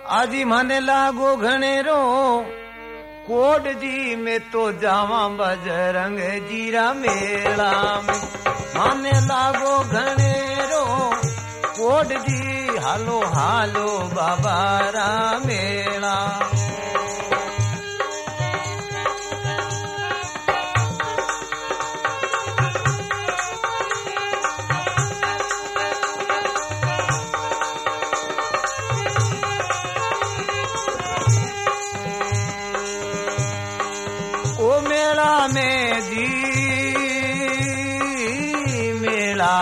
आजी माने लागो घनेरो कोट जी में तो जावा बजरंग जीरा मेला में माने लागो घनेरो कोट जी हालो हालो बाबा रा मेला में जी मेला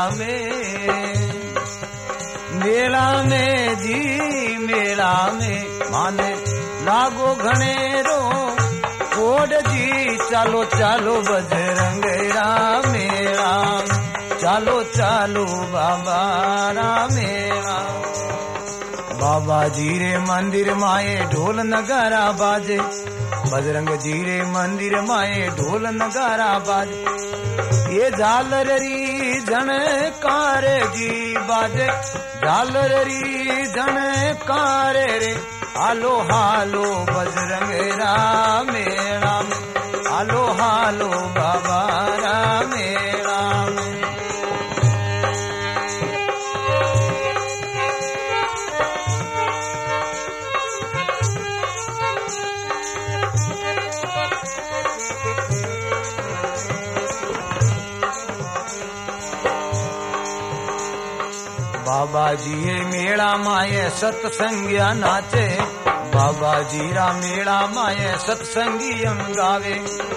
में जी मेला में माने लागो घनेरो कोड जी चालो चालो बजरंग रा मेला चालो चालो बाबा रा मेला बाबा जी रे मंदिर माए ढोल नगारा बाजे बजरंग जी रे मंदिर माए ढोल नगारा बाजे ये झालरी झनकार जी बाजे झालरी झनकार रे हालो हालो बजरंग रा मेला हालो हालो बाबा रा मेला बाबा जी मेला माये सत्संगिया नाचे बाबा जी रा मेला माये सत्संगियम गावे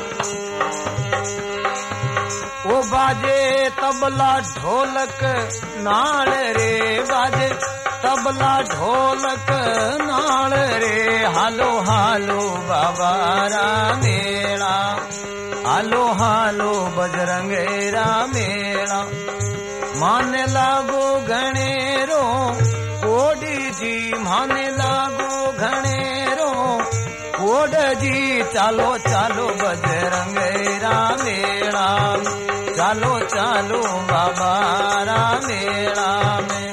ओ बाजे तबला ढोलक नाल रे बाजे तबला ढोलक नाल रे हालो हालो बाबा रा मेला हालो हालो बजरंग रा मेला माने लागो घनेरो कोडी जी माने लागो घनेरो कोड जी चालो चालो बजरंग रा मेला चालो चालो बाबा रा मेला में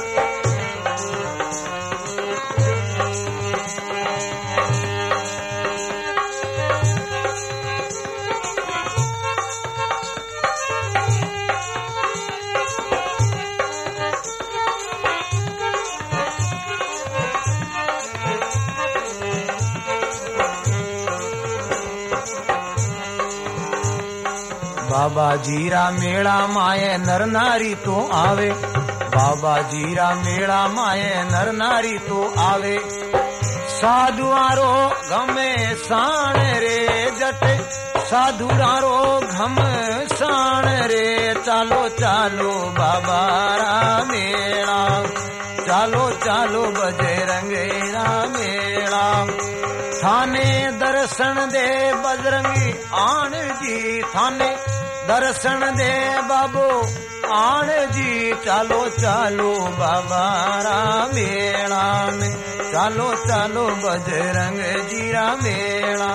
बाबा जीरा मेला माए नर नारी तो आवे बाबा जीरा मेला माए नर नारी तो आवे साधुआरो घमे साण रे जट साधुआरो घम साण रे चालो चालो बाबा रा मेला चालो चालो बजरंग रा मेला थाने दर्शन दे बजरंगी आन जी थाने दर्शन दे बाबू आन जी चालो चालो बाबा रा मेला में चालो चालो बजरंग जी रा मेला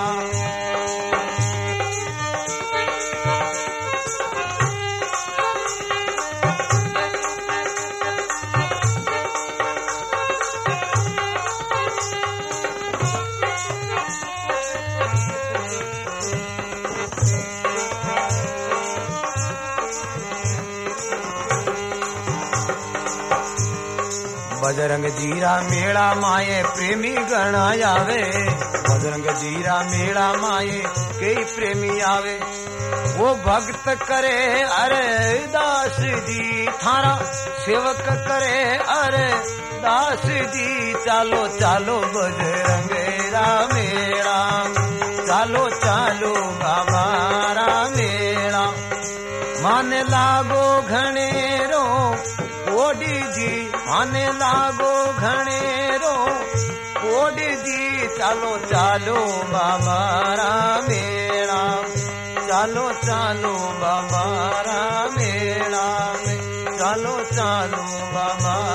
बजरंग जीरा मेला माये प्रेमी गण आवे बजरंग जीरा मेला माये कई प्रेमी आवे वो भक्त करे अरे दास जी थारा सेवक करे अरे दास जी चालो चालो बजरंग रा मेला चालो चालो बाबा रा मेला मन लागो घनेरो कोडी जी आने लागो घनेरो कोडी जी चालो चालो बाबा रा मेला चालो चालो बाबा रा मेला चालो चालो बाबा